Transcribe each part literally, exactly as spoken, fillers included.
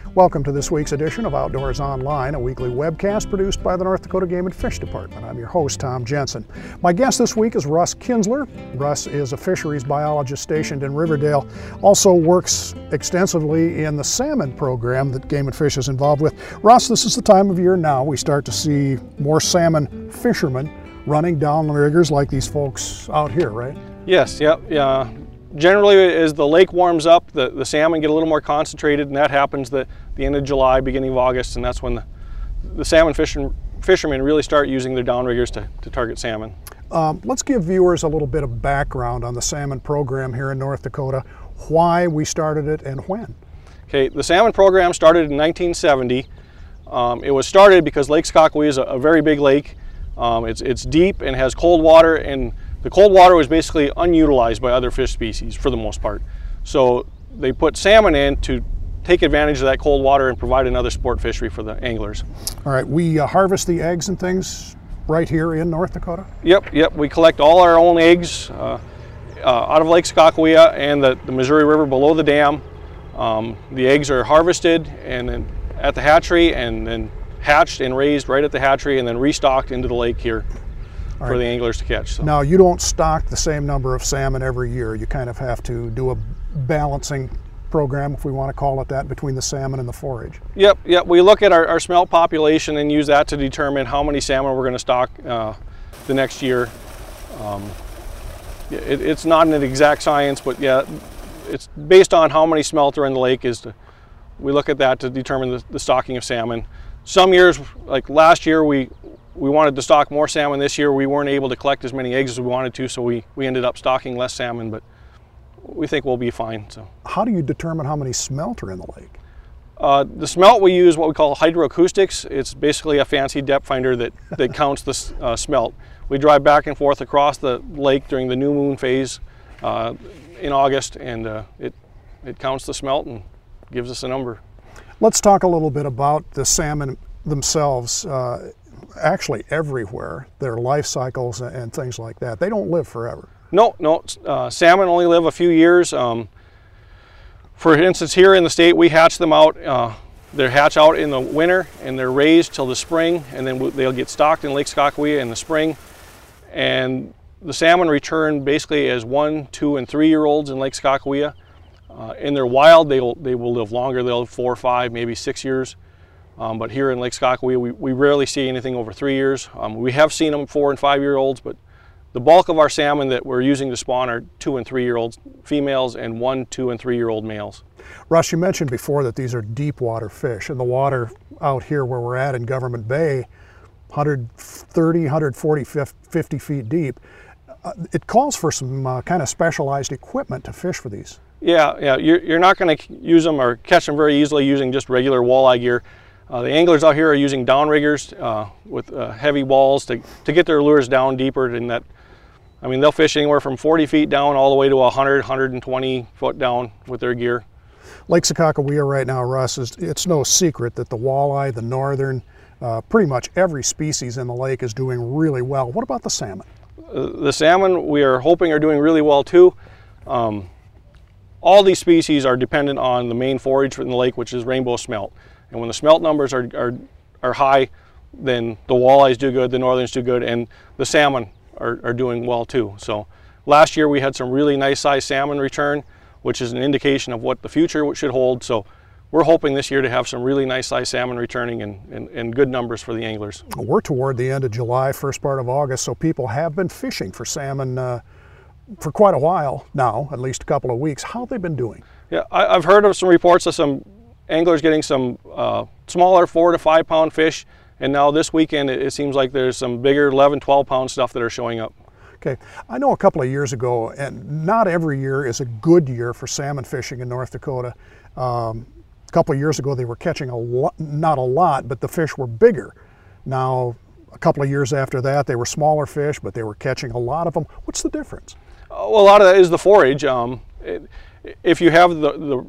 Welcome to this week's edition of Outdoors Online, a weekly webcast produced by the North Dakota Game and Fish Department. I'm your host, Tom Jensen. My guest this week is Russ Kinzler. Russ is a fisheries biologist stationed in Riverdale, also works extensively in the salmon program that Game and Fish is involved with. Russ, this is the time of year now we start to see more salmon fishermen running down the riggers like these folks out here, right? Yes, yep, yeah. Generally, as the lake warms up, the, the salmon get a little more concentrated, and that happens the, the end of July, beginning of August, and that's when the, the salmon fishing, fishermen really start using their downriggers to, to target salmon. Um, let's give viewers a little bit of background on the salmon program here in North Dakota, why we started it and when. Okay, the salmon program started in nineteen seventy. Um, it was started because Lake Skakawea is a, a very big lake. Um, it's, it's deep and has cold water, and the cold water was basically unutilized by other fish species for the most part. So they put salmon in to take advantage of that cold water and provide another sport fishery for the anglers. All right, we uh, harvest the eggs and things right here in North Dakota? Yep, yep. We collect all our own eggs uh, uh, out of Lake Skakawea and the, the Missouri River below the dam. Um, the eggs are harvested and then at the hatchery and then hatched and raised right at the hatchery and then restocked into the lake here. For right. the anglers to catch. So. Now, you don't stock the same number of salmon every year. You kind of have to do a balancing program, if we want to call it that, between the salmon and the forage. Yep, yep. We look at our, our smelt population and use that to determine how many salmon we're going to stock uh, the next year. Um, it, it's not an exact science, but yeah, it's based on how many smelt are in the lake. Is to, we look at that to determine the, the stocking of salmon. Some years, like last year, we We wanted to stock more salmon. This year we weren't able to collect as many eggs as we wanted to, so we, we ended up stocking less salmon, but we think we'll be fine. So, how do you determine how many smelt are in the lake? Uh, the smelt, we use what we call hydroacoustics. It's basically a fancy depth finder that, that counts the uh, smelt. We drive back and forth across the lake during the new moon phase uh, in August, and uh, it, it counts the smelt and gives us a number. Let's talk a little bit about the salmon themselves. Uh, actually everywhere, their life cycles and things like that. They don't live forever. No, no. Uh, salmon only live a few years. Um, for instance, here in the state, we hatch them out. Uh, they're hatch out in the winter and they're raised till the spring, and then they'll get stocked in Lake Skakawea in the spring. And the salmon return basically as one, two, and three-year-olds in Lake Skakawea. Uh, in their wild, they will, they will live longer. They'll live four, five, maybe six years. Um, but here in Lake Skakawea, we, we rarely see anything over three years. Um, we have seen them four and five year olds, but the bulk of our salmon that we're using to spawn are two and three year olds females and one, two, and three year old males. Russ, you mentioned before that these are deep water fish, and the water out here where we're at in Government Bay, one thirty, one forty, fifty feet deep. Uh, it calls for some uh, kind of specialized equipment to fish for these. Yeah, yeah. You're, you're not going to use them or catch them very easily using just regular walleye gear. Uh, the anglers out here are using downriggers uh, with uh, heavy walls to, to get their lures down deeper than that. I mean, they'll fish anywhere from forty feet down all the way to one hundred, one twenty foot down with their gear. Lake Skakawea right now, Russ, is, it's no secret that the walleye, the northern, uh, pretty much every species in the lake is doing really well. What about the salmon? Uh, the salmon, we are hoping, are doing really well too. Um, all these species are dependent on the main forage in the lake, which is rainbow smelt. And when the smelt numbers are, are, are high, then the walleyes do good, the northerns do good, and the salmon are, are doing well too. So last year we had some really nice sized salmon return, which is an indication of what the future should hold. So we're hoping this year to have some really nice sized salmon returning and, and, and good numbers for the anglers. We're toward the end of July, first part of August, so people have been fishing for salmon uh, for quite a while now, at least a couple of weeks. How have they been doing? Yeah, I, I've heard of some reports of some anglers getting some uh, smaller four to five pound fish, and now this weekend it, it seems like there's some bigger eleven, twelve pound stuff that are showing up. Okay, I know a couple of years ago, and not every year is a good year for salmon fishing in North Dakota. Um, a couple of years ago they were catching a lot, not a lot, but the fish were bigger. Now a couple of years after that they were smaller fish, but they were catching a lot of them. What's the difference? Uh, well, a lot of that is the forage. Um, it, if you have the, the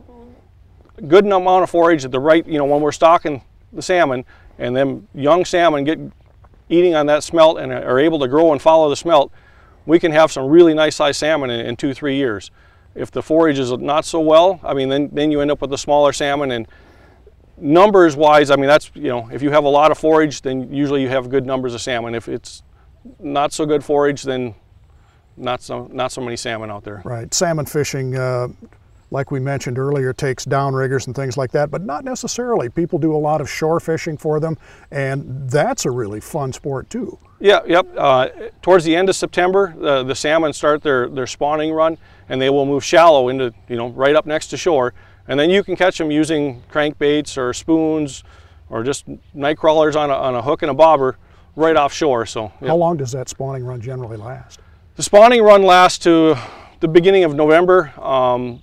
good amount of forage at the right, you know, when we're stocking the salmon and then young salmon get eating on that smelt and are able to grow and follow the smelt, we can have some really nice sized salmon in, in two, three years. If the forage is not so well, I mean, then, then you end up with the smaller salmon, and numbers wise, I mean, that's, you know, if you have a lot of forage, then usually you have good numbers of salmon. If it's not so good forage, then not so, not so many salmon out there. Right. Salmon fishing, uh, like we mentioned earlier, takes downriggers and things like that, but not necessarily. People do a lot of shore fishing for them, and that's a really fun sport too. Yeah, yep. Uh, towards the end of September, uh, the salmon start their, their spawning run, and they will move shallow into, you know, right up next to shore. And then you can catch them using crankbaits or spoons or just night crawlers on a, on a hook and a bobber right offshore. So, yep. How long does that spawning run generally last? The spawning run lasts to the beginning of November. Um,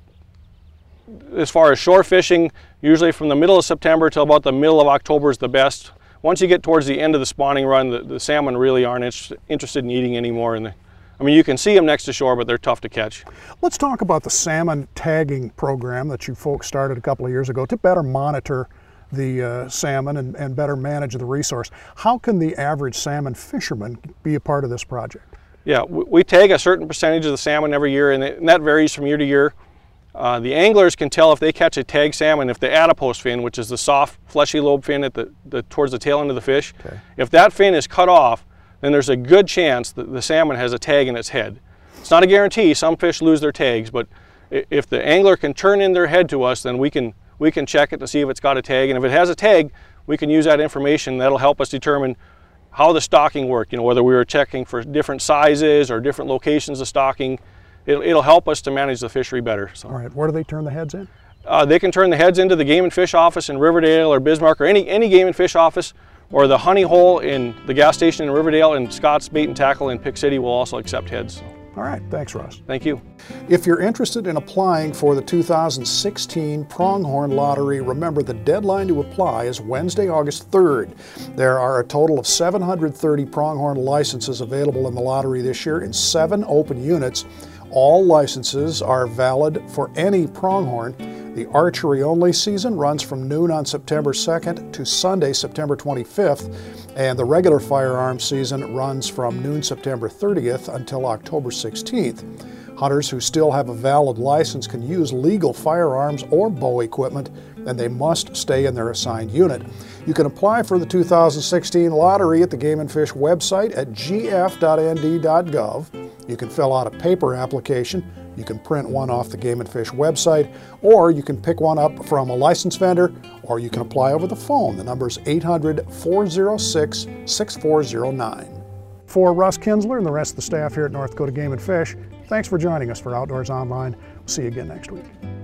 as far as shore fishing, usually from the middle of September till about the middle of October is the best. Once you get towards the end of the spawning run, the, the salmon really aren't inter interested in eating anymore. And the, I mean, you can see them next to shore, but they're tough to catch. Let's talk about the salmon tagging program that you folks started a couple of years ago to better monitor the uh, salmon and, and better manage the resource. How can the average salmon fisherman be a part of this project? Yeah, we, we tag a certain percentage of the salmon every year, and, it, and that varies from year to year. Uh, the anglers can tell if they catch a tag salmon if the adipose fin, which is the soft, fleshy lobe fin at the, the towards the tail end of the fish, okay. If that fin is cut off, then there's a good chance that the salmon has a tag in its head. It's not a guarantee. Some fish lose their tags, but if the angler can turn in their head to us, then we can we can check it to see if it's got a tag. And if it has a tag, we can use that information. That'll help us determine how the stocking worked. You know, whether we were checking for different sizes or different locations of stocking. It'll, it'll help us to manage the fishery better. So. All right. Where do they turn the heads in? Uh, they can turn the heads into the Game and Fish office in Riverdale or Bismarck, or any any Game and Fish office, or the Honey Hole in the gas station in Riverdale, and Scott's Bait and Tackle in Pick City will also accept heads. All right, thanks, Russ. Thank you. If you're interested in applying for the two thousand sixteen Pronghorn Lottery, remember the deadline to apply is Wednesday, August third. There are a total of seven hundred thirty Pronghorn licenses available in the lottery this year in seven open units. All licenses are valid for any pronghorn. The archery-only season runs from noon on September second to Sunday, September twenty-fifth, and the regular firearms season runs from noon September thirtieth until October sixteenth. Hunters who still have a valid license can use legal firearms or bow equipment, and they must stay in their assigned unit. You can apply for the two thousand sixteen lottery at the Game and Fish website at g f dot n d dot gov. You can fill out a paper application, you can print one off the Game and Fish website, or you can pick one up from a licensed vendor, or you can apply over the phone. The number is eight hundred, four oh six, six four oh nine. For Russ Kinzler and the rest of the staff here at North Dakota Game and Fish, thanks for joining us for Outdoors Online. We'll see you again next week.